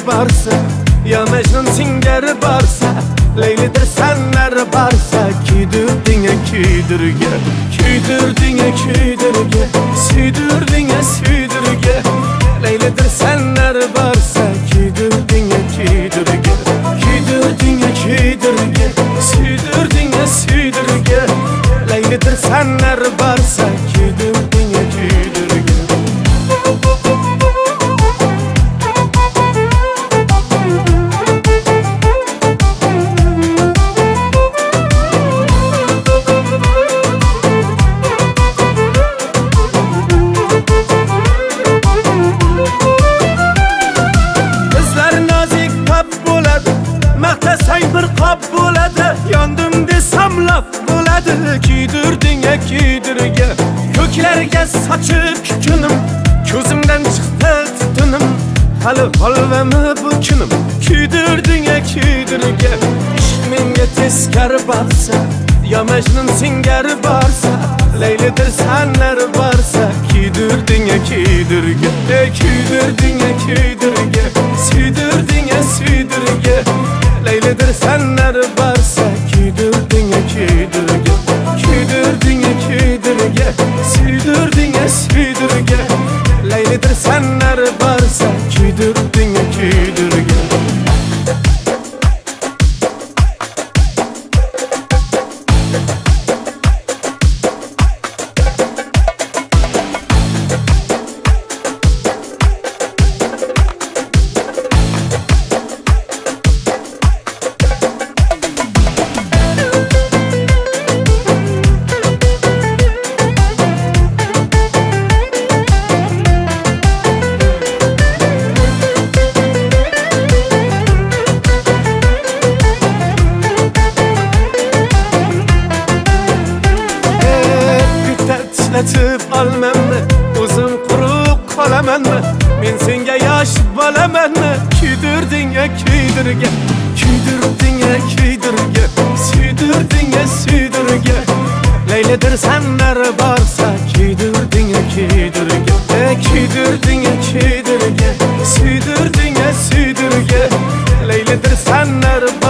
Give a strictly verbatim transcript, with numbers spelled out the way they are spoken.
barsa, ya Mecnun singari barsa, Leylidir senler barsa, kuydirdinga kuydirga, kuydirdinga kuydirga, suydirdinga suydirga. Leylidir senler barsa, kuydirdinga kuydirga, kuydirdinga kuydirga, suydirdinga suydirga. Leylidir senler barsa, kuydirdinga kuydirga. Bir qop bo'ladi, yondim desam laf bo'ladi. Kuydirdinga kuydirga, ko'klarga sochib kukunim, ko'zimdan chiqdi tutunim, hali holvami bu kunim. Kuydirdinga kuydirga, ishq menga teskari borsa, ya Mecnun singari borsa, Leylidir senlar borsa, kuydirdinga kuydirga, kuydirdinga kuydirga, suydirdinga suydirga. Leylidir senler barsa, kuydirdinga kuydirga, kuydirdinga kuydirga, suydirdinga suydirga. Leylidir senler barsa, kuydirdinga kuydirga. Titretib olmanmi, o'zim quruq qolamanmi? Men senga yosh bolamanmi? Kuydirdinga kuydirga, kuydirdinga kuydirga, suydirdinga suydirga. Leylidir senlar borsa, kuydirdinga kuydirga, kuydirdinga kuydirga, suydirdinga suydirga. Leylidir senlar